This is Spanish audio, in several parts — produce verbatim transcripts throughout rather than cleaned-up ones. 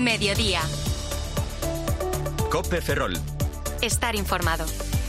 Mediodía. COPE Ferrol. Estar informado.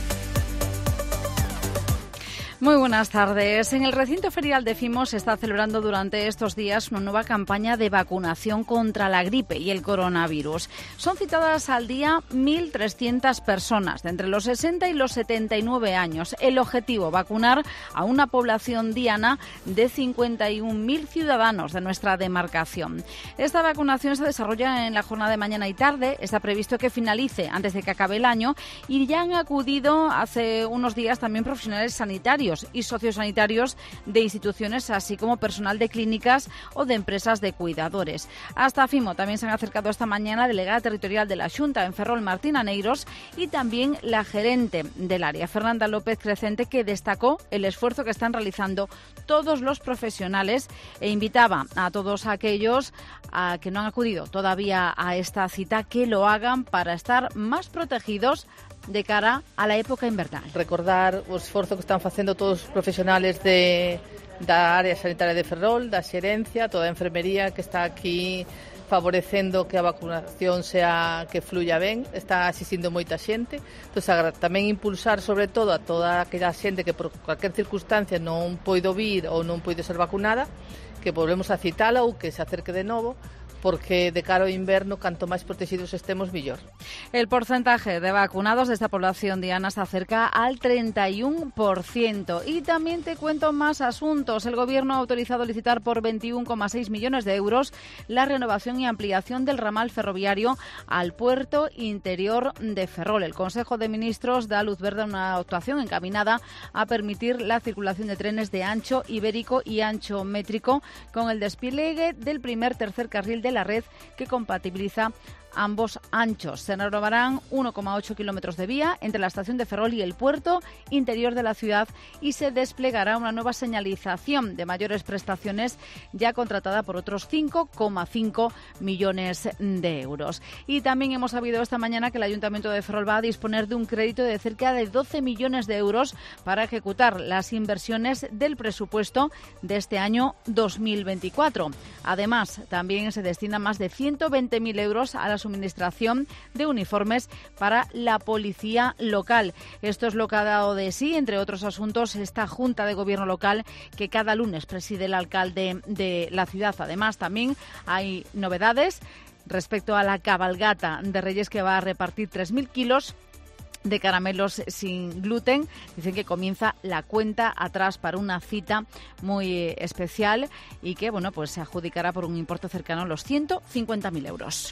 Muy buenas tardes. En el recinto ferial de Fimos se está celebrando durante estos días una nueva campaña de vacunación contra la gripe y el coronavirus. Son citadas al día mil trescientas personas de entre los sesenta y los setenta y nueve años. El objetivo, vacunar a una población diana de cincuenta y un mil ciudadanos de nuestra demarcación. Esta vacunación se desarrolla en la jornada de mañana y tarde. Está previsto que finalice antes de que acabe el año y ya han acudido hace unos días también profesionales sanitarios y sociosanitarios de instituciones, así como personal de clínicas o de empresas de cuidadores. Hasta Fimo también se han acercado esta mañana la delegada territorial de la Xunta en Ferrol, Martina Neiros, y también la gerente del área, Fernanda López Crecente, que destacó el esfuerzo que están realizando todos los profesionales e invitaba a todos aquellos a que no han acudido todavía a esta cita que lo hagan para estar más protegidos de cara a la época invernal. Recordar o esforzo que están facendo todos os profesionales de, da área sanitaria de Ferrol, da xerencia, toda a enfermería que está aquí favorecendo que a vacunación sea que fluya ben, está asistindo moita xente. Entón, tamén impulsar sobre todo a toda aquela xente que por cualquier circunstancia non poido vir ou non poido ser vacunada, que volvemos a citala ou que se acerque de novo, porque de cara ao inverno, canto máis protegidos estemos, mellor. El porcentaje de vacunados de esta población diana se acerca al treinta y uno por ciento. Y también te cuento más asuntos. El Gobierno ha autorizado licitar por veintiuno coma seis millones de euros la renovación y ampliación del ramal ferroviario al puerto interior de Ferrol. El Consejo de Ministros da luz verde a una actuación encaminada a permitir la circulación de trenes de ancho ibérico y ancho métrico con el despliegue del primer tercer carril de la red que compatibiliza ambos anchos. Se renovarán uno coma ocho kilómetros de vía entre la estación de Ferrol y el puerto interior de la ciudad y se desplegará una nueva señalización de mayores prestaciones ya contratada por otros cinco coma cinco millones de euros. Y también hemos sabido esta mañana que el Ayuntamiento de Ferrol va a disponer de un crédito de cerca de doce millones de euros para ejecutar las inversiones del presupuesto de este año dos mil veinticuatro. Además, también se destina más de ciento veinte mil euros a la suministración de uniformes para la policía local. Esto es lo que ha dado de sí, entre otros asuntos, esta Junta de Gobierno local que cada lunes preside el alcalde de la ciudad. Además, también hay novedades respecto a la cabalgata de Reyes, que va a repartir tres mil kilos de caramelos sin gluten. Dicen que comienza la cuenta atrás para una cita muy especial y que, bueno, pues se adjudicará por un importe cercano a los ciento cincuenta mil euros.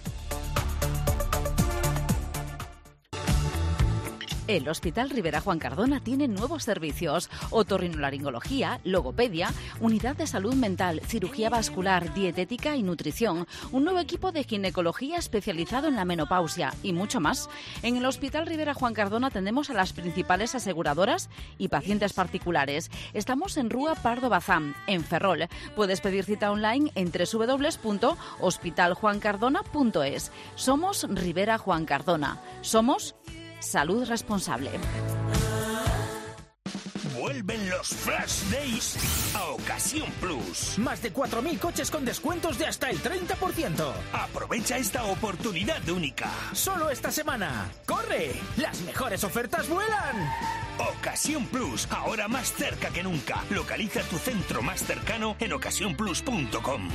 El Hospital Ribera Juan Cardona tiene nuevos servicios: otorrinolaringología, logopedia, unidad de salud mental, cirugía vascular, dietética y nutrición, un nuevo equipo de ginecología especializado en la menopausia y mucho más. En el Hospital Ribera Juan Cardona atendemos a las principales aseguradoras y pacientes particulares. Estamos en Rúa Pardo Bazán, en Ferrol. Puedes pedir cita online en doble u doble u doble u punto hospital juan cardona punto es. Somos Ribera Juan Cardona. Somos salud responsable. Vuelven los Flash Days a Ocasión Plus. Más de cuatro mil coches con descuentos de hasta el treinta por ciento. Aprovecha esta oportunidad única. Solo esta semana. ¡Corre! ¡Las mejores ofertas vuelan! Ocasión Plus, ahora más cerca que nunca. Localiza tu centro más cercano en ocasión plus punto com.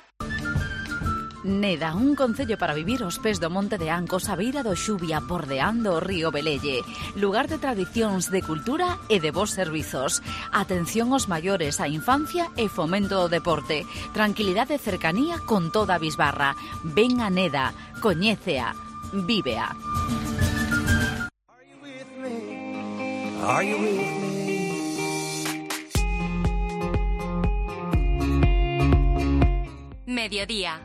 Neda, un concello para vivir aos pés do Monte de Ancos, a beira do Xubia, bordeando o río Velelle. Lugar de tradicións, de cultura e de bons servizos. Atención aos maiores, a infancia e fomento do deporte. Tranquilidade e cercanía con toda a bisbarra. Ven a Neda, coñécea, vívea. Are you with me? Are you with me? Mediodía.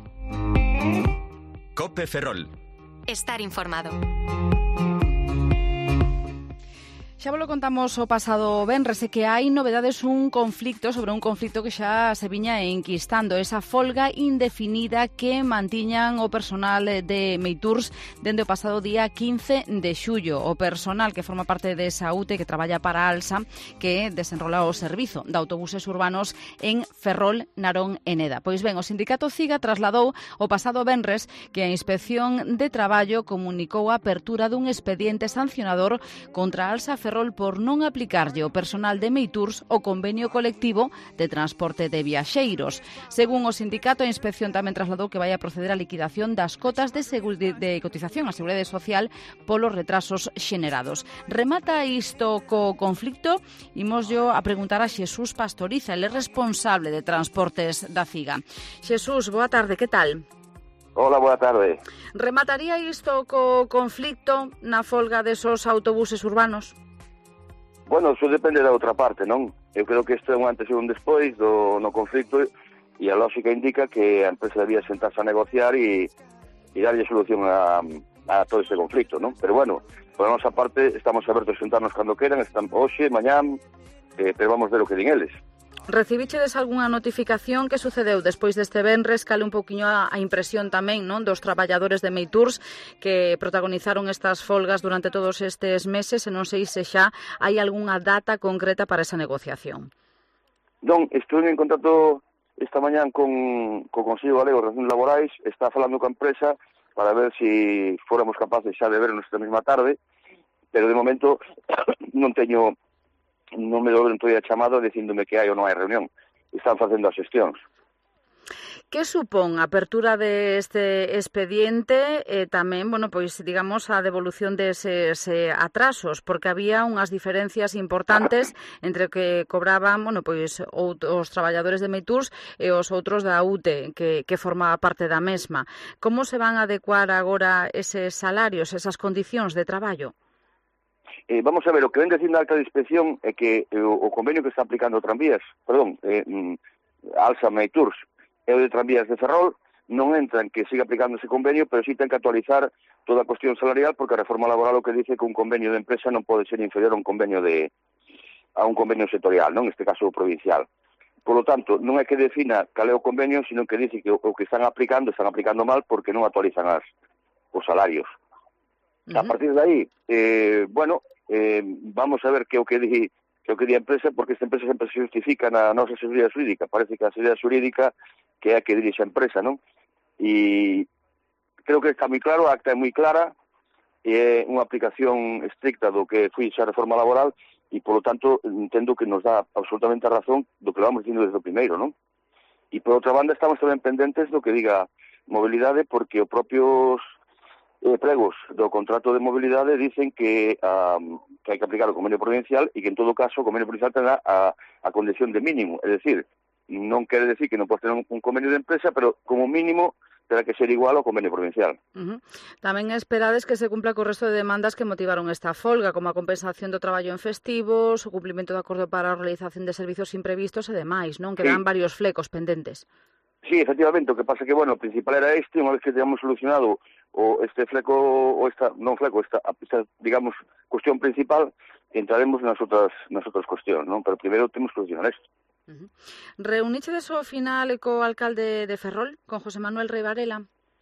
COPE Ferrol. Estar informado. Xa vos lo contamos o pasado venres, e que hai novedades un conflicto sobre un conflicto que xa se viña enquistando, esa folga indefinida que mantiñan o personal de Meitours dende o pasado día quince de xullo. O personal que forma parte desa U T E que traballa para Alsa, que desenrola o servizo de autobuses urbanos en Ferrol, Narón e Neda. Pois ben, o sindicato CIGA trasladou o pasado venres que a Inspección de Traballo comunicou a apertura dun expediente sancionador contra Alsa Ferrol por non aplicarlle o personal de Meitours o convenio colectivo de transporte de viaxeiros. Según o sindicato, a Inspección tamén trasladou que vai a proceder á liquidación das cotas de, de cotización á Seguridade Social polos retrasos xenerados. Remata isto co conflicto? Imos yo a preguntar a Xesús Pastoriza, ele é responsable de transportes da CIGA. Xesús, boa tarde, que tal? Hola, boa tarde. Remataría isto co conflicto na folga desos autobuses urbanos? Bueno, eso depende da outra parte, non? Eu creo que isto é un antes e un despois do no conflicto e a lógica indica que a empresa debía sentarse a negociar e, e darlle solución a, a todo ese conflicto, non? Pero bueno, por a nosa parte estamos abertos a sentarnos cando queran, están hoxe, mañán, eh, pero vamos ver o que din eles. Recibichedes algunha notificación? Que sucedeu despois deste venres? Cale un poquinho a, a impresión tamén, non, dos traballadores de Meitours que protagonizaron estas folgas durante todos estes meses, e non sei se xa hai algunha data concreta para esa negociación. Non, estou en contacto esta mañán con, con o Consello Galego de Relacións Laborais, está falando coa empresa para ver se si fóramos capaces xa de vernos esta mesma tarde, pero de momento non teño... non me dobren todavía chamado dicíndome que hai ou non hai reunión. Están facendo as xestións. Que supón a apertura deste expediente e tamén, bueno, pois, digamos, a devolución deses eh, atrasos, porque había unhas diferencias importantes entre o que cobraban, bueno, pois, os traballadores de Meitours e os outros da U T E, que, que formaba parte da mesma. Como se van a adecuar agora eses salarios, esas condicións de traballo? Eh, vamos a ver, o que ven dicindo a alta de inspección é que eh, o convenio que está aplicando Tranvías, perdón, eh, Alsa Meitours e o de Tranvías de Ferrol, non entra en que siga aplicando ese convenio, pero sí ten que actualizar toda a cuestión salarial, porque a reforma laboral o que dice que un convenio de empresa non pode ser inferior a un convenio de a un convenio sectorial, non, neste caso provincial. Por lo tanto, non é que defina cal é o convenio, sino que dice que o, o que están aplicando, están aplicando mal porque non actualizan as, os salarios. Uh-huh. A partir de aí, eh, bueno, eh, vamos a ver que o que di que o que di a empresa, porque esta empresa sempre se justifica na nosa seguridade xurídica. Parece que a seguridade xurídica que é a que dirixe a empresa, non? E creo que está moi claro, a acta é moi clara, e é unha aplicación estricta do que foi xa a reforma laboral, e, polo tanto, entendo que nos dá absolutamente a razón do que lo vamos dicindo desde o primeiro, non? E, por outra banda, estamos tamén pendentes do que diga mobilidade, porque os propios eh, pregos do contrato de mobilidade dicen que, um, que hai que aplicar o convenio provincial e que, en todo caso, o convenio provincial terá a, a condición de mínimo. É dicir, non quere decir que non pode ter un, un convenio de empresa, pero, como mínimo, terá que ser igual ao convenio provincial. Uh-huh. Tamén esperades que se cumpla co resto de demandas que motivaron esta folga, como a compensación do traballo en festivos, o cumplimento do acordo para a realización de servizos imprevistos e demais, non? Quedan sí. varios flecos pendentes. Sí, efectivamente, o que pasa que, bueno, o principal era este, unha vez que teníamos solucionado o este fleco, o esta, non fleco, esta, esta, digamos, cuestión principal, entraremos nas outras, nas outras cuestións, non? Pero primeiro temos que solucionar isto. Uh-huh. Reunichedes ao final co alcalde de Ferrol, con José Manuel Rei Varela?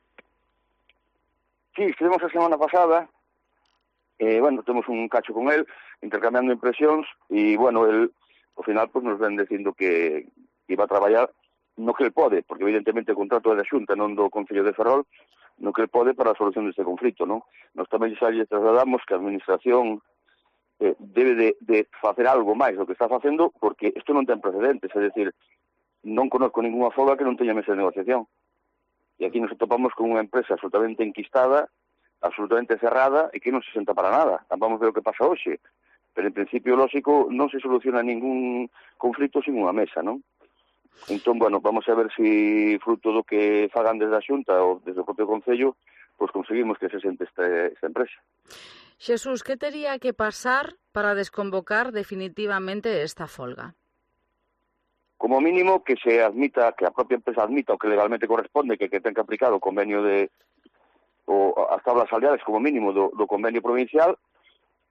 Sí, estivemos a semana pasada, eh, bueno, temos un cacho con él, intercambiando impresións, e, bueno, él, ao final, pues, nos ven dicindo que iba a traballar no que el pode, porque evidentemente o contrato é da Xunta, non do Concello de Ferrol, no que el pode para a solución deste conflito, non? Nos tamén xa lle trasladamos que a administración eh, debe de, de facer algo máis do que está facendo, porque isto non ten precedentes, é dicir, non conozco ninguna folga que non teña mesa de negociación. E aquí nos topamos con unha empresa absolutamente enquistada, absolutamente cerrada, e que non se senta para nada. Vamos ver o que pasa hoxe. Pero, en principio, lógico, non se soluciona ningún conflito sin unha mesa, non? Entón, bueno, vamos a ver se fruto do que fagan desde a Xunta ou desde o propio Concello, pois pues conseguimos que se sente este, esta empresa. Xesús, que tería que pasar para desconvocar definitivamente esta folga? Como mínimo que se admita, que a propia empresa admita o que legalmente corresponde, que, que ten que aplicar o convenio de, o as tablas salariales como mínimo do, do convenio provincial,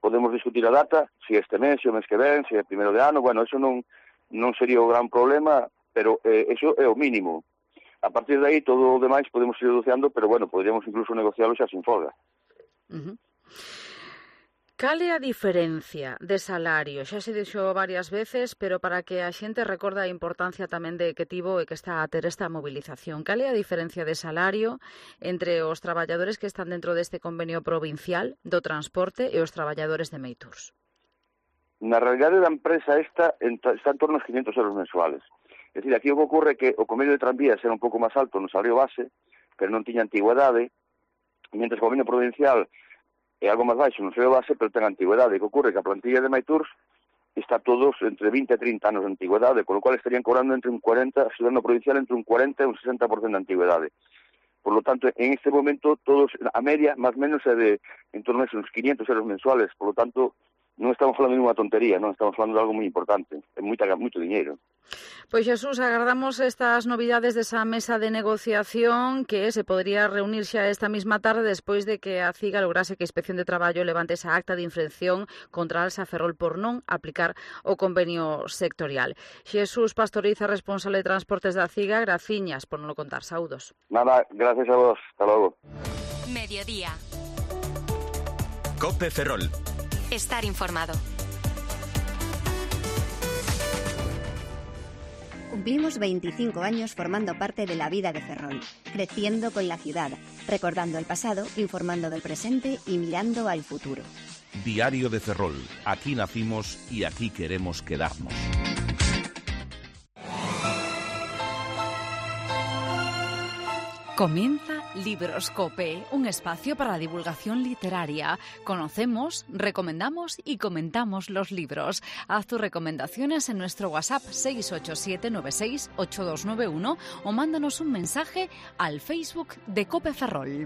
podemos discutir a data, se este mes, se o mes que ven, se é primeiro de ano, bueno, eso non, non sería o gran problema, pero eh, eso é o mínimo. A partir de aí, todo o demais podemos ir negociando, pero bueno, podríamos incluso negociarlo xa sin folga. Uh-huh. Cal é a diferencia de salario? Xa se dixo varias veces, pero para que a xente recorda a importancia tamén de que tivo e que está a ter esta movilización. Cal é a diferencia de salario entre os traballadores que están dentro deste convenio provincial do transporte e os traballadores de Meitours? Na realidade da empresa esta está en torno aos quinhentos euros mensuales. É dicir, aquí o que ocorre é que o convenio de tranvías era un pouco máis alto no salario base, pero non tiña antigüedade, mentre o convenio provincial é algo máis baixo no salario base, pero ten antigüedade. O que ocorre é que a plantilla de Meitours está todos entre vinte e trinta anos de antigüedade, con lo cual estarían cobrando entre un cuarenta, a ciudadano provincial entre un cuarenta e un sesenta por ciento de antigüedade. Por lo tanto, en este momento, todos, a media, máis ou menos, é de en torno a unos quinientos euros mensuales. Por lo tanto, non estamos falando de unha tontería, non estamos falando de algo moi importante, é moita, moito dinheiro. Pois Xesús, agardamos estas novidades desa mesa de negociación que se podría reunir xa esta mesma tarde despois de que a CIGA lograse que a Inspección de Traballo levante esa acta de infracción contra Alsa Ferrol por non aplicar o convenio sectorial. Xesús Pastoriza, responsable de transportes da CIGA, graciñas por non lo contar. Saúdos. Nada, gracias a vos. Hasta logo. Mediodía. Cope Ferrol. Estar informado. Cumplimos veinticinco años formando parte de la vida de Ferrol, creciendo con la ciudad, recordando el pasado, informando del presente y mirando al futuro. Diario de Ferrol. Aquí nacimos y aquí queremos quedarnos. Comienza Libroscope, un espacio para la divulgación literaria. Conocemos, recomendamos y comentamos los libros. Haz tus recomendaciones en nuestro WhatsApp seis ocho siete nueve seis ocho dos nueve uno o mándanos un mensaje al Facebook de Cope Ferrol.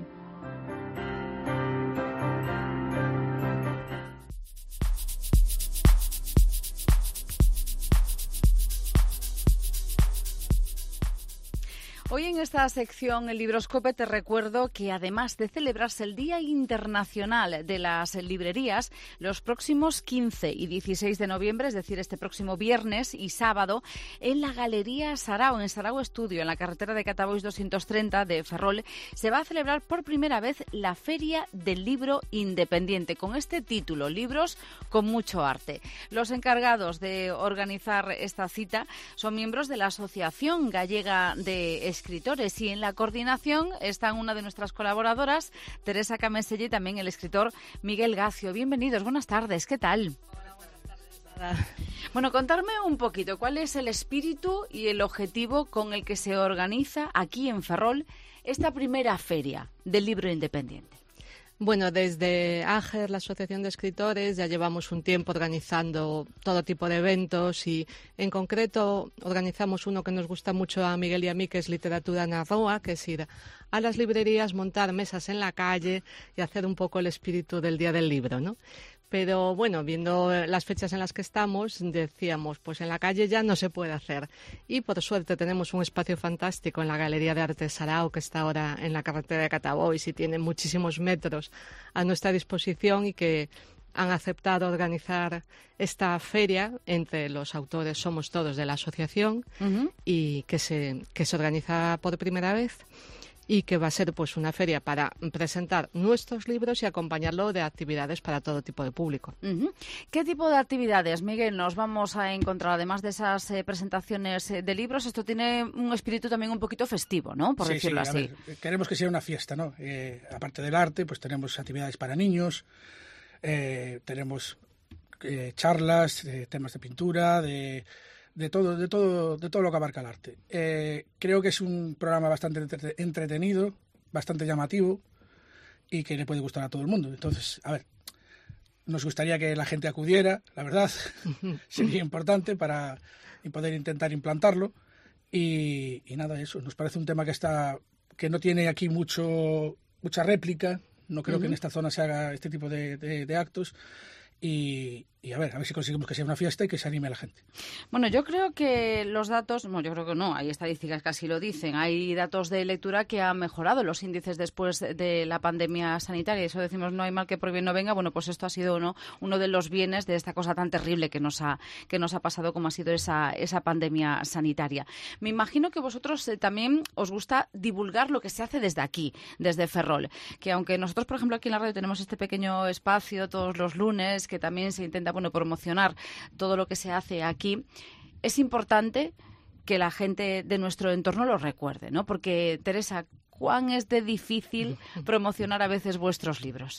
Hoy en esta sección, el Libroscope, te recuerdo que además de celebrarse el Día Internacional de las Librerías, los próximos quince y dieciséis de noviembre, es decir, este próximo viernes y sábado, en la Galería Sarao, en Sarao Estudio, en la carretera de Catabois doscientos treinta de Ferrol, se va a celebrar por primera vez la Feria del Libro Independiente, con este título, Libros con mucho arte. Los encargados de organizar esta cita son miembros de la Asociación Gallega de Escritores y en la coordinación están una de nuestras colaboradoras, Teresa Cameselle, y también el escritor Miguel Gacio. Bienvenidos, buenas tardes, ¿qué tal? Hola, buenas tardes, Sara. Bueno, contarme un poquito, ¿cuál es el espíritu y el objetivo con el que se organiza aquí en Ferrol esta primera feria del libro independiente? Bueno, desde AGER, la Asociación de Escritores, ya llevamos un tiempo organizando todo tipo de eventos y, en concreto, organizamos uno que nos gusta mucho a Miguel y a mí, que es Literatura na Rúa, que es ir a las librerías, montar mesas en la calle y hacer un poco el espíritu del Día del Libro, ¿no? Pero bueno, viendo las fechas en las que estamos, decíamos, pues en la calle ya no se puede hacer. Y por suerte tenemos un espacio fantástico en la Galería de Arte Sarao, que está ahora en la carretera de Catabois y tiene muchísimos metros a nuestra disposición y que han aceptado organizar esta feria entre los autores, somos todos de la asociación, uh-huh. y que se, que se organiza por primera vez. Y que va a ser pues una feria para presentar nuestros libros y acompañarlo de actividades para todo tipo de público. Uh-huh. ¿Qué tipo de actividades, Miguel, nos vamos a encontrar? Además de esas eh, presentaciones eh, de libros, esto tiene un espíritu también un poquito festivo, ¿no? Por sí, decirlo sí, así. Ver, queremos que sea una fiesta, ¿no? Eh, aparte del arte, pues tenemos actividades para niños, eh, tenemos eh, charlas, eh, temas de pintura, de... de todo, de todo, de todo lo que abarca el arte. Eh, creo que es un programa bastante entretenido, bastante llamativo y que le puede gustar a todo el mundo. Entonces, a ver, nos gustaría que la gente acudiera, la verdad, sería importante para poder intentar implantarlo. Y, y nada, eso, nos parece un tema que está, que no tiene aquí mucho, mucha réplica. No creo uh-huh. que en esta zona se haga este tipo de, de, de actos. y, y a ver, a ver si conseguimos que sea una fiesta y que se anime a la gente. Bueno, yo creo que los datos, bueno, yo creo que no, hay estadísticas que así lo dicen, hay datos de lectura que han mejorado los índices después de la pandemia sanitaria, y eso decimos no hay mal que por bien no venga. Bueno, pues esto ha sido ¿no? uno de los bienes de esta cosa tan terrible que nos ha, que nos ha pasado como ha sido esa, esa pandemia sanitaria. Me imagino que vosotros eh, también os gusta divulgar lo que se hace desde aquí, desde Ferrol, que aunque nosotros, por ejemplo, aquí en la radio tenemos este pequeño espacio todos los lunes, que también se intenta bueno, promocionar todo lo que se hace aquí, es importante que la gente de nuestro entorno lo recuerde, ¿no? Porque, Teresa, ¿cuán es de difícil promocionar a veces vuestros libros?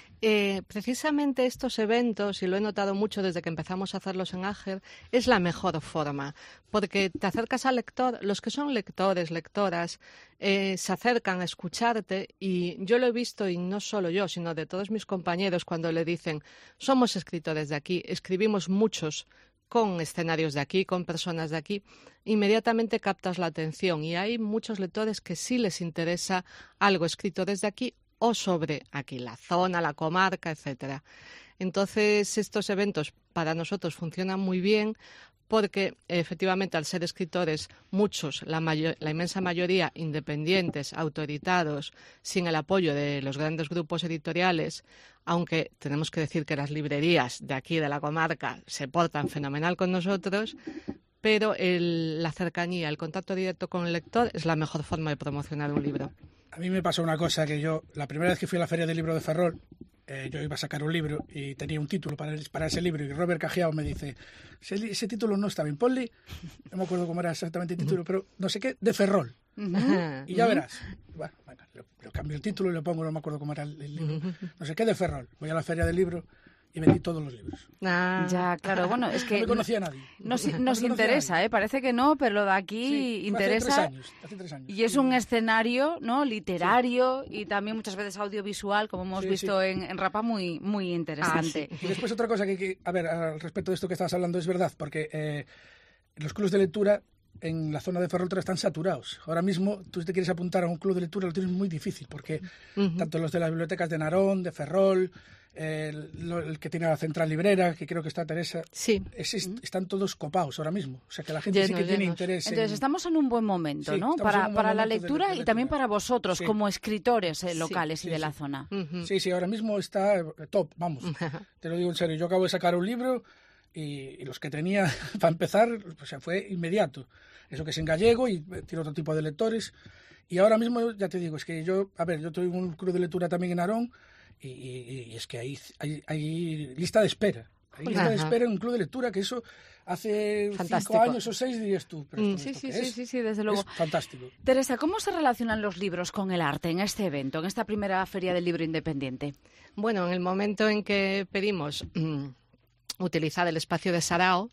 Eh, precisamente estos eventos, y lo he notado mucho desde que empezamos a hacerlos en Ager, es la mejor forma, porque te acercas al lector, los que son lectores, lectoras, eh, se acercan a escucharte, y yo lo he visto, y no solo yo, sino de todos mis compañeros, cuando le dicen, somos escritores de aquí, escribimos muchos con escenarios de aquí, con personas de aquí, inmediatamente captas la atención, y hay muchos lectores que sí les interesa algo escrito desde aquí, o sobre aquí, la zona, la comarca, etcétera. Entonces, estos eventos para nosotros funcionan muy bien porque, efectivamente, al ser escritores, muchos, la, mayor, la inmensa mayoría, independientes, autoritados, sin el apoyo de los grandes grupos editoriales, aunque tenemos que decir que las librerías de aquí, de la comarca, se portan fenomenal con nosotros, pero el, la cercanía, el contacto directo con el lector es la mejor forma de promocionar un libro. A mí me pasó una cosa que yo, la primera vez que fui a la Feria del Libro de Ferrol, eh, yo iba a sacar un libro y tenía un título para, el, para ese libro, y Robert Cajiao me dice, ese, ese título no está bien, ponle, no me acuerdo cómo era exactamente el título, pero no sé qué, de Ferrol. Uh-huh. Y ya verás. Bueno, bueno le, le cambio el título y le pongo, no me acuerdo cómo era el, el libro, no sé qué, de Ferrol. Voy a la Feria del Libro y vendí todos los libros. Ah. Ya, claro, bueno, es que... No me conocía a nadie. Nos, nos no me interesa, nadie. ¿eh? Parece que no, pero lo de aquí sí, interesa. Hace tres años, hace tres años. Y es un escenario, ¿no? Literario, sí. Y también muchas veces audiovisual, como hemos sí, visto sí. En, en Rapa, muy, muy interesante. Ah, sí. Y después otra cosa que, que, a ver, al respecto de esto que estabas hablando, es verdad, porque eh, los clubes de lectura en la zona de Ferrol están saturados. Ahora mismo, tú si te quieres apuntar a un club de lectura, lo tienes muy difícil, porque uh-huh. tanto los de las bibliotecas de Narón, de Ferrol, El, el que tiene la central librera, que creo que está Teresa, sí. es, es, están todos copados ahora mismo. O sea que la gente llenos, sí que llenos. tiene interés. Entonces en... estamos en un buen momento, sí, ¿no? Para, para la lectura de, de y también para vosotros, sí. como escritores eh, locales sí, sí, y de sí. la zona. Uh-huh. Sí, sí, ahora mismo está top, vamos. Te lo digo en serio. Yo acabo de sacar un libro y, y los que tenía para empezar, o sea, fue inmediato. Eso que es en gallego y tiene otro tipo de lectores. Y ahora mismo, ya te digo, es que yo, a ver, yo tengo un club de lectura también en Narón. Y, y, y es que hay, hay, hay lista de espera. Hay lista Ajá. de espera en un club de lectura, que eso hace fantástico. cinco años o seis dirías tú. Pero mm, sí, sí, sí, sí, sí, desde luego. Es fantástico. Teresa, ¿cómo se relacionan los libros con el arte en este evento, en esta primera Feria del Libro Independiente? Bueno, en el momento en que pedimos mm, utilizar el espacio de Sarao,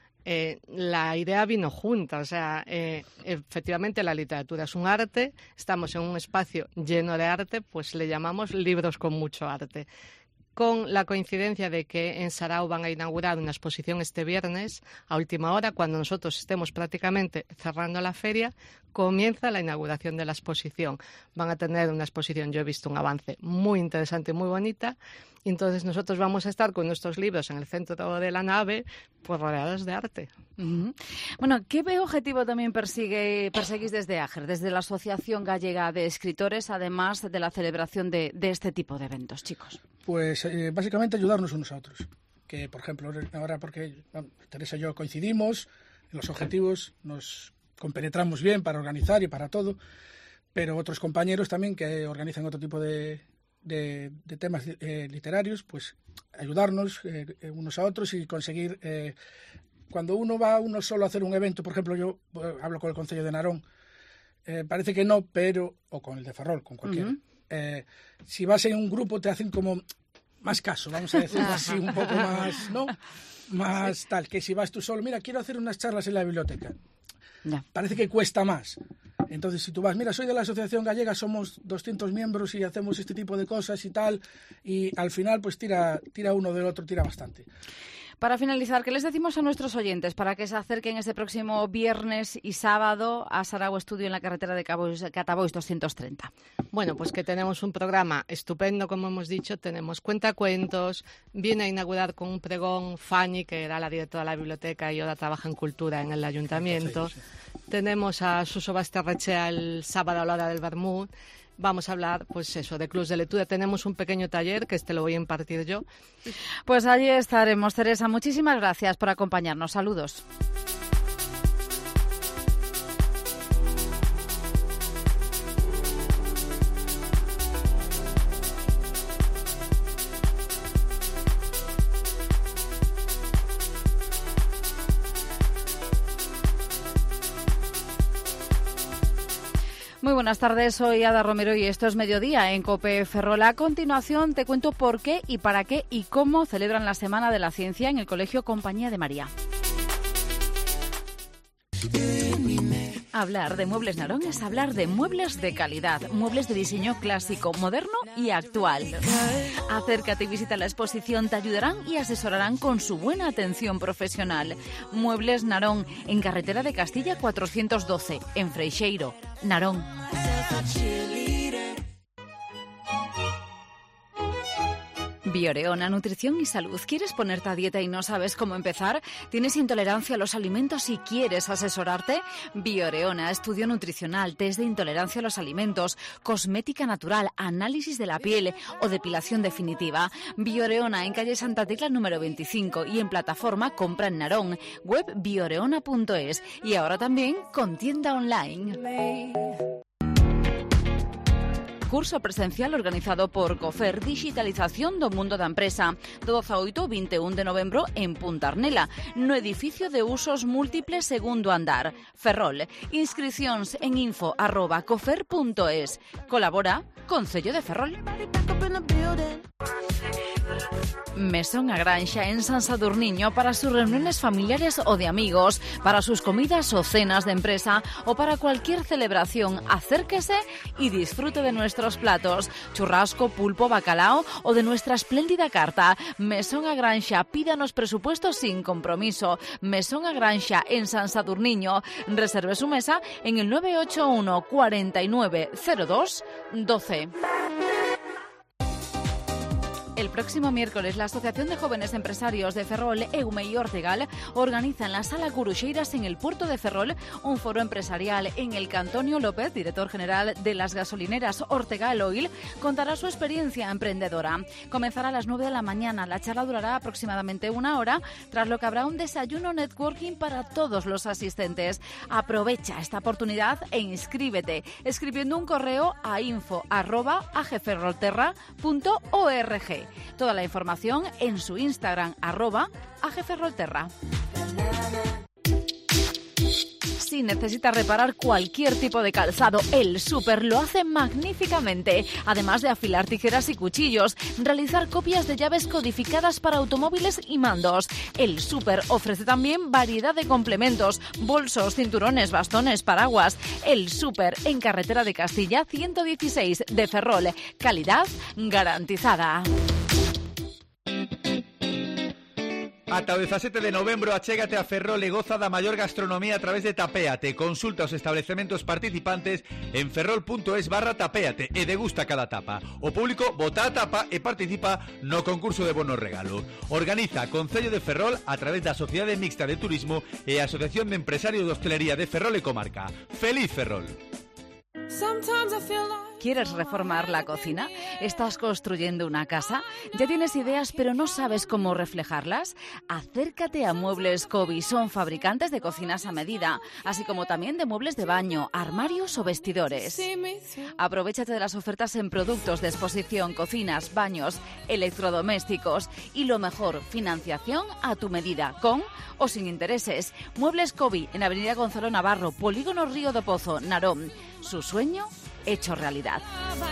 Eh, la idea vino junta, o sea, eh, efectivamente la literatura es un arte, estamos en un espacio lleno de arte, pues le llamamos libros con mucho arte. Con la coincidencia de que en Sarao van a inaugurar una exposición este viernes, a última hora, cuando nosotros estemos prácticamente cerrando la feria, comienza la inauguración de la exposición. Van a tener una exposición, yo he visto un avance muy interesante, muy bonita, y entonces nosotros vamos a estar con nuestros libros en el centro de la nave, pues rodeados de arte. Uh-huh. Bueno, ¿qué objetivo también persigue, perseguís desde Ager, desde la Asociación Gallega de Escritores, además de la celebración de, de este tipo de eventos, chicos? Pues eh, básicamente ayudarnos unos a otros. Que, por ejemplo, ahora porque bueno, Teresa y yo coincidimos en los objetivos, nos compenetramos bien para organizar y para todo, pero otros compañeros también que organizan otro tipo de, de, de temas eh, literarios, pues ayudarnos eh, unos a otros y conseguir... Eh, cuando uno va uno solo a hacer un evento, por ejemplo, yo eh, hablo con el Concello de Narón, eh, parece que no, pero... o con el de Ferrol, con cualquiera. Uh-huh. Eh, si vas en un grupo te hacen como más caso, vamos a decirlo así, un poco más, ¿no? Más sí. tal, que si vas tú solo, mira, quiero hacer unas charlas en la biblioteca. No. Parece que cuesta más. Entonces, si tú vas, mira, soy de la Asociación Gallega, somos doscientos miembros y hacemos este tipo de cosas y tal, y al final, pues tira, tira uno del otro, tira bastante. Para finalizar, ¿qué les decimos a nuestros oyentes para que se acerquen este próximo viernes y sábado a Saragua Estudio en la carretera de Catabois doscientos treinta? Bueno, pues que tenemos un programa estupendo, como hemos dicho. Tenemos cuentacuentos, viene a inaugurar con un pregón Fanny, que era la directora de la biblioteca y ahora trabaja en cultura en el ayuntamiento. Sí, sí. Tenemos a Suso Basterrechea el sábado a la hora del vermut. Vamos a hablar, pues eso, de clubs de lectura. Tenemos un pequeño taller que este lo voy a impartir yo. Pues allí estaremos, Teresa. Muchísimas gracias por acompañarnos. Saludos. Muy buenas tardes, soy Ada Romero y esto es Mediodía en COPE Ferrol. A continuación te cuento por qué y para qué y cómo celebran la Semana de la Ciencia en el Colegio Compañía de María. Hablar de Muebles Narón es hablar de muebles de calidad, muebles de diseño clásico, moderno y actual. Acércate y visita la exposición, te ayudarán y asesorarán con su buena atención profesional. Muebles Narón, en carretera de Castilla cuatrocientos doce, en Freixeiro, Narón. Bioreona, nutrición y salud. ¿Quieres ponerte a dieta y no sabes cómo empezar? ¿Tienes intolerancia a los alimentos y quieres asesorarte? Bioreona, estudio nutricional, test de intolerancia a los alimentos, cosmética natural, análisis de la piel o depilación definitiva. Bioreona, en calle Santa Tecla número veinticinco y en plataforma Compra en Narón, web bioreona punto es y ahora también con tienda online. Curso presencial organizado por COFER, Digitalización do Mundo da Empresa, do dezaoito ao vinte e un de novembro en Punta Arnela, no edificio de usos múltiples segundo andar, Ferrol. Inscricións en info arroba cofer punto es. Colabora Concello de Ferrol. Mesón a Granxa en San Sadurniño para sus reuniones familiares o de amigos, para sus comidas o cenas de empresa o para cualquier celebración. Acérquese y disfrute de nuestros platos, churrasco, pulpo, bacalao o de nuestra espléndida carta. Mesón a Granxa, pídanos presupuestos sin compromiso. Mesón a Granxa en San Sadurniño. Reserve su mesa en el nueve ocho uno, cuarenta y nueve, cero dos, doce. El próximo miércoles, la Asociación de Jóvenes Empresarios de Ferrol, Eume y Ortegal organiza en la Sala Curuxeiras en el puerto de Ferrol un foro empresarial en el que Antonio López, director general de las gasolineras Ortegal Oil, contará su experiencia emprendedora. Comenzará a las nueve de la mañana. La charla durará aproximadamente una hora, tras lo que habrá un desayuno networking para todos los asistentes. Aprovecha esta oportunidad e inscríbete escribiendo un correo a info arroba agferrolterra punto org. Toda la información en su Instagram, arroba agferrolterra. Si necesitas reparar cualquier tipo de calzado, El Súper lo hace magníficamente. Además de afilar tijeras y cuchillos, realizar copias de llaves codificadas para automóviles y mandos. El Súper ofrece también variedad de complementos, bolsos, cinturones, bastones, paraguas. El Súper en carretera de Castilla ciento dieciséis de Ferrol. Calidad garantizada. Ata o dezasete de novembro achégate a Ferrol e goza da maior gastronomía a través de Tapéate. Consulta os establecementos participantes en ferrol punto es barra tapéate e degusta cada tapa. O público vota a tapa e participa no concurso de bonos regalo. Organiza Concello de Ferrol a través da Sociedade Mixta de Turismo e a Asociación de Empresarios de Hostelería de Ferrol e Comarca. ¡Feliz Ferrol! ¿Quieres reformar la cocina? ¿Estás construyendo una casa? ¿Ya tienes ideas pero no sabes cómo reflejarlas? Acércate a Muebles Cobi. Son fabricantes de cocinas a medida, así como también de muebles de baño, armarios o vestidores. Aprovechate de las ofertas en productos de exposición, cocinas, baños, electrodomésticos y lo mejor, financiación a tu medida, con o sin intereses. Muebles Cobi en Avenida Gonzalo Navarro, Polígono Río do Pozo, Narón. Su sueño hecho realidad.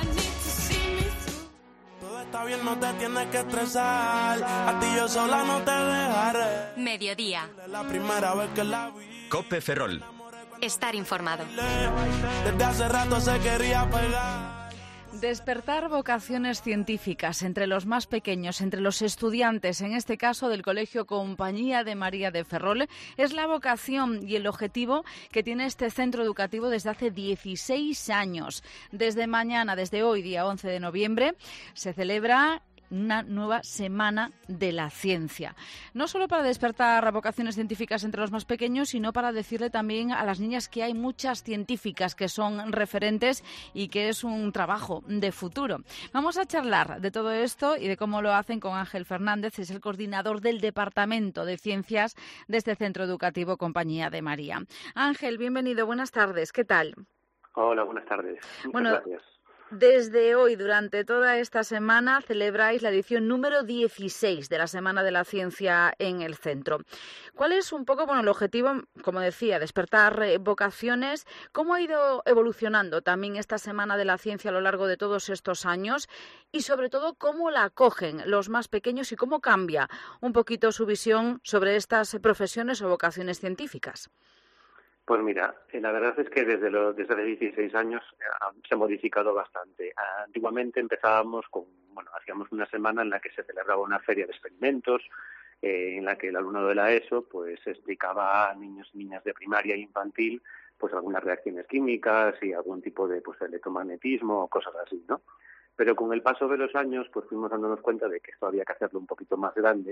Todo está bien, no te tienes que estresar. A ti yo sola no te dejaré. Mediodía. La primera vez que la vi. COPE Ferrol. Estar informado. Desde hace rato se quería pegar. Despertar vocaciones científicas entre los más pequeños, entre los estudiantes, en este caso del Colegio Compañía de María de Ferrol, es la vocación y el objetivo que tiene este centro educativo desde hace dieciséis años. Desde mañana, desde hoy, día once de noviembre, se celebra una nueva semana de la ciencia. No solo para despertar vocaciones científicas entre los más pequeños, sino para decirle también a las niñas que hay muchas científicas que son referentes y que es un trabajo de futuro. Vamos a charlar de todo esto y de cómo lo hacen con Ángel Fernández, es el coordinador del Departamento de Ciencias de este Centro Educativo Compañía de María. Ángel, bienvenido, buenas tardes, ¿qué tal? Hola, buenas tardes. Muchas bueno, gracias. Desde hoy, durante toda esta semana, celebráis la edición número dieciséis de la Semana de la Ciencia en el centro. ¿Cuál es un poco, bueno, el objetivo, como decía, despertar eh, vocaciones? ¿Cómo ha ido evolucionando también esta Semana de la Ciencia a lo largo de todos estos años? Y sobre todo, ¿cómo la acogen los más pequeños y cómo cambia un poquito su visión sobre estas profesiones o vocaciones científicas? Pues mira, la verdad es que desde, los, desde hace dieciséis años eh, se ha modificado bastante. Antiguamente empezábamos con, bueno, hacíamos una semana en la que se celebraba una feria de experimentos, eh, en la que el alumnado de la ESO pues explicaba a niños y niñas de primaria e infantil pues algunas reacciones químicas y algún tipo de pues electromagnetismo o cosas así, ¿no? Pero con el paso de los años pues fuimos dándonos cuenta de que esto había que hacerlo un poquito más grande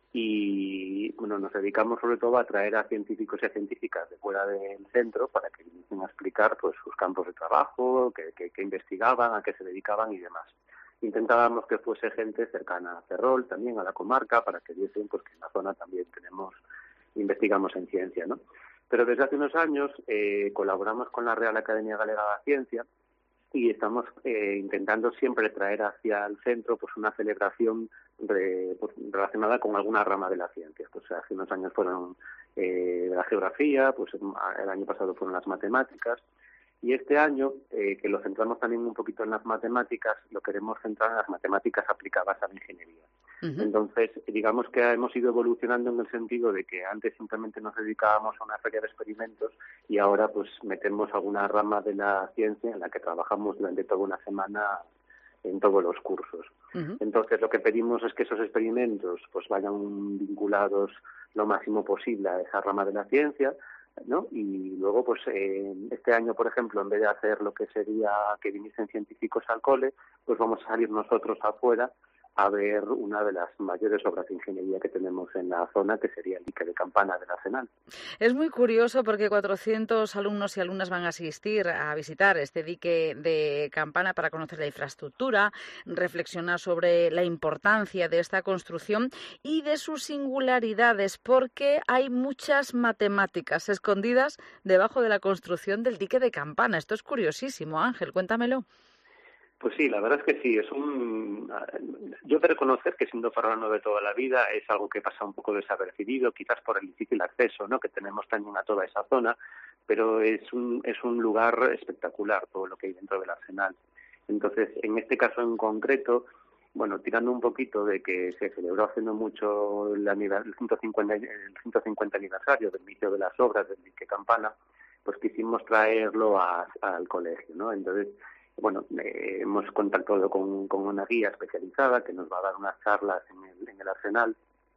y bueno, nos dedicamos sobre todo a traer a científicos y a científicas de fuera del centro para que viniesen a explicar pues sus campos de trabajo, que, que, que investigaban, a qué se dedicaban y demás. Intentábamos que fuese gente cercana a Ferrol, también a la comarca, para que viesen pues que en la zona también tenemos, investigamos en ciencia, ¿no? Pero desde hace unos años eh, colaboramos con la Real Academia Galega de la Ciencia y estamos eh, intentando siempre traer hacia el centro pues una celebración de, pues, relacionada con alguna rama de la ciencia. Pues hace unos años fueron eh, la geografía, pues el año pasado fueron las matemáticas, y este año, eh, que lo centramos también un poquito en las matemáticas, lo queremos centrar en las matemáticas aplicadas a la ingeniería. Uh-huh. Entonces, digamos que hemos ido evolucionando en el sentido de que antes simplemente nos dedicábamos a una feria de experimentos y ahora pues metemos alguna rama de la ciencia en la que trabajamos durante toda una semana en todos los cursos. Uh-huh. Entonces, lo que pedimos es que esos experimentos pues vayan vinculados lo máximo posible a esa rama de la ciencia, ¿no? Y luego, pues eh, este año, por ejemplo, en vez de hacer lo que sería que viniesen científicos al cole, pues vamos a salir nosotros afuera a ver una de las mayores obras de ingeniería que tenemos en la zona, que sería el dique de Campana del Arsenal. Es muy curioso porque cuatrocientos alumnos y alumnas van a asistir a visitar este dique de Campana para conocer la infraestructura, reflexionar sobre la importancia de esta construcción y de sus singularidades, porque hay muchas matemáticas escondidas debajo de la construcción del dique de Campana. Esto es curiosísimo, Ángel, cuéntamelo. Pues sí, la verdad es que sí, es un... Yo he de reconocer que siendo ferrolano de toda la vida es algo que pasa un poco desapercibido, quizás por el difícil acceso, ¿no?, que tenemos también a toda esa zona, pero es un, es un lugar espectacular todo lo que hay dentro del Arsenal. Entonces, en este caso en concreto, bueno, tirando un poquito de que se celebró hace no mucho el, el, ciento cincuenta, el ciento cincuenta aniversario del inicio de las obras del dique Campana, pues quisimos traerlo a, al colegio, ¿no? Entonces, bueno, eh, hemos contactado con, con una guía especializada que nos va a dar unas charlas en el, en el Arsenal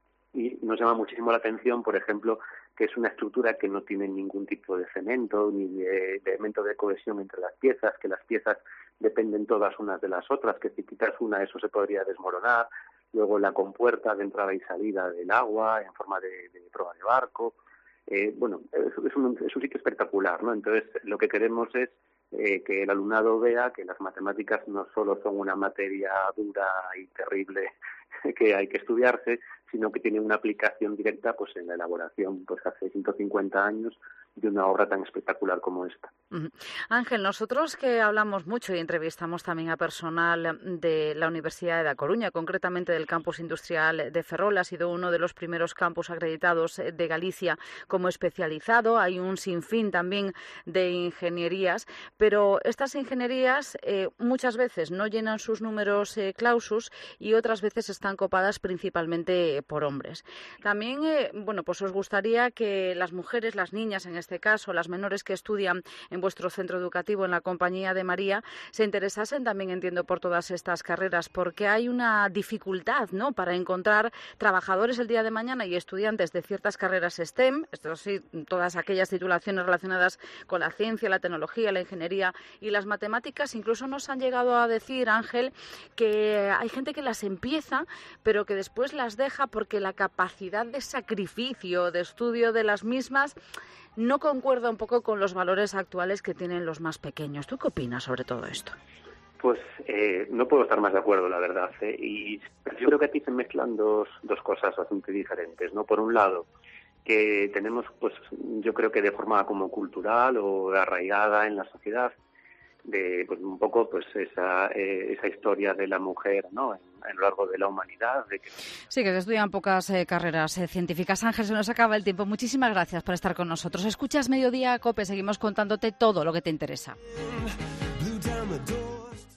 y nos llama muchísimo la atención, por ejemplo, que es una estructura que no tiene ningún tipo de cemento ni de, de elemento de cohesión entre las piezas, que las piezas dependen todas unas de las otras, que si quitas una eso se podría desmoronar, luego la compuerta de entrada y salida del agua en forma de, de proa de barco, eh, bueno, es, es, un, es un sitio espectacular, ¿no? Entonces lo que queremos es Eh, que el alumnado vea que las matemáticas no solo son una materia dura y terrible que hay que estudiarse, sino que tiene una aplicación directa pues en la elaboración pues hace ciento cincuenta años de una obra tan espectacular como esta. Uh-huh. Ángel, nosotros que hablamos mucho y entrevistamos también a personal de la Universidad de La Coruña, concretamente del campus industrial de Ferrol, ha sido uno de los primeros campus acreditados de Galicia como especializado. Hay un sinfín también de ingenierías, pero estas ingenierías eh, muchas veces no llenan sus números eh, clausus y otras veces están copadas principalmente por hombres. También, eh, bueno, pues os gustaría que las mujeres, las niñas en este caso, las menores que estudian en vuestro centro educativo en la Compañía de María, se interesasen también, entiendo, por todas estas carreras, porque hay una dificultad, ¿no?, para encontrar trabajadores el día de mañana y estudiantes de ciertas carreras STEM, esto sí, todas aquellas titulaciones relacionadas con la ciencia, la tecnología, la ingeniería y las matemáticas. Incluso nos han llegado a decir, Ángel, que hay gente que las empieza, pero que después las deja porque la capacidad de sacrificio, de estudio de las mismas, no concuerda un poco con los valores actuales que tienen los más pequeños. ¿Tú qué opinas sobre todo esto? Pues eh, no puedo estar más de acuerdo, la verdad. ¿eh? Y yo creo que aquí se mezclan dos, dos cosas bastante diferentes, ¿no? Por un lado, que tenemos, pues yo creo que de forma como cultural o arraigada en la sociedad, de pues un poco pues esa eh, esa historia de la mujer, ¿no?, en, a lo largo de la humanidad. De que... Sí, que se estudian pocas eh, carreras eh, científicas. Ángel, se nos acaba el tiempo. Muchísimas gracias por estar con nosotros. Escuchas Mediodía COPE, seguimos contándote todo lo que te interesa.